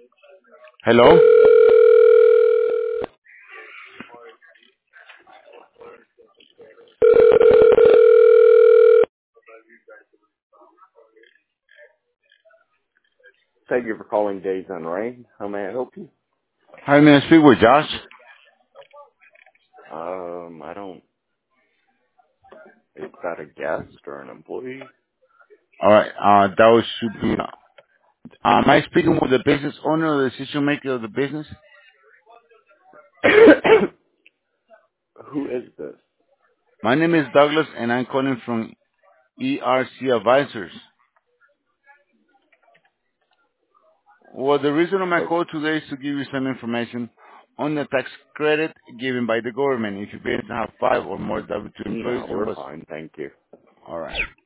Hello? Thank you for calling Days on Rain. How may I help you? Hi, may I speak with Josh? I don't. Is that a guest or an employee? Alright, that was should be, am I speaking with the business owner or the decision maker of the business? Who is this? My name is Douglas and I'm calling from ERC Advisors. Well, the reason of my Oh, call today is to give you some information on the tax credit given by the government if you business have 5 or more W-2 employees no, and we're was fine. Thank you. alright.